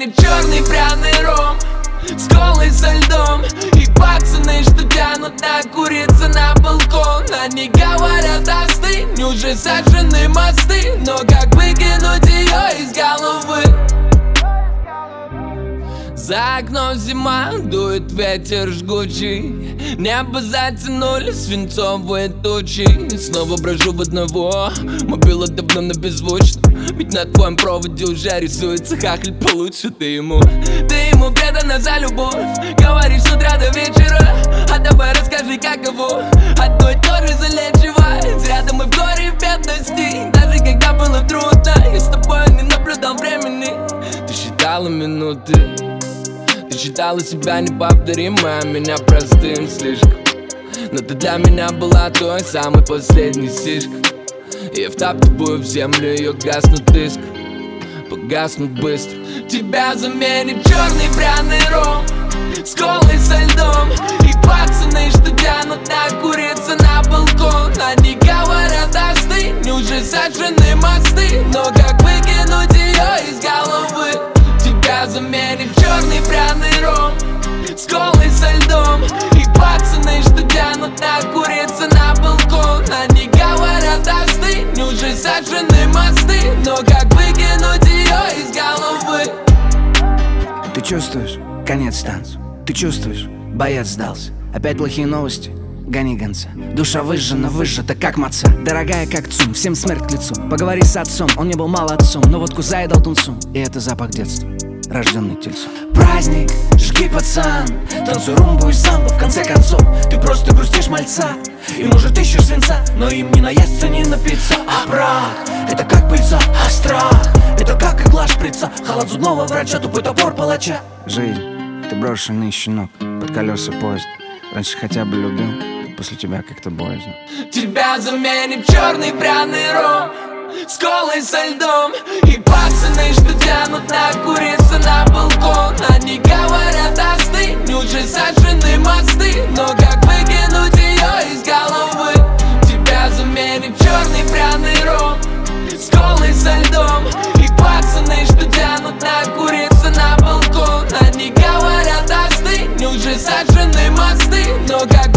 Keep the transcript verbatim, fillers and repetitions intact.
заменит черный пряный ром с колой со льдом. И пацаны, что тянут накуриться на балкон, они говорят: остынь, уже сожжены мосты. Но как выкинуть ее из головы? За окном зима, дует ветер жгучий, небо затянули свинцовые тучи. Снова брожу в одного, мобила давно на беззвучно, ведь на твоем проводе уже рисуется хахаль получше. Ты ему, ты ему предана за любовь, говоришь с утра до вечера. А давай расскажи, как его одно и то же залечивать. Рядом и в горе, и в бедности, даже когда было трудно, я с тобой не наблюдал времени. Ты считала минуты, ты считала себя неповторимой, а меня простым слишком. Но ты для меня была той самой последней сишкой. Я втаптываю в землю ее гаснут искры, погаснут быстро. Тебя заменит черный пряный ром с колой со льдом. И пацаны, что тянут накуриться на балкон, они говорят: остынь, уже сожжены мосты. Но как выкинуть ее из головы? Тебя заменит черный пряный ром с колой со льдом. И пацаны, что тянут накуриться на балкон, они говорят: остынь, уже сожжены мосты. Но как выкинуть ее из головы? Ты чувствуешь? Конец танцу. Ты чувствуешь? Боец сдался. Опять плохие новости? Гони гонца. Душа выжжена, выжжета, как маца. Дорогая, как цум, всем смерть к лицу. Поговори с отцом, он не был молодцом, но водку заедал тунцом. И это запах детства, рожденный тельцом. Праздник, жги, пацан, танцуй румбу и самбо. В конце концов, ты просто грустишь мальца. И может ищешь свинца, но им не наесться, не напиться. А брак, это как пыльца, а страх, это как игла шприца, холод зубного врача, тупой топор палача. Жизнь, ты брошенный щенок под колеса поезда. Раньше хотя бы любил, после тебя как-то боязно. Тебя заменит черный пряный ром с колой со льдом. И пацаны, что тянут накуриться на балкон, они говорят: остынь, уже сожжены мосты. Но как выкинуть ее из головы? Тебя заменит черный пряный ром с колой со льдом. И пацаны, что тянут накуриться на балкон, они говорят: остынь, уже сожжены мосты. Но как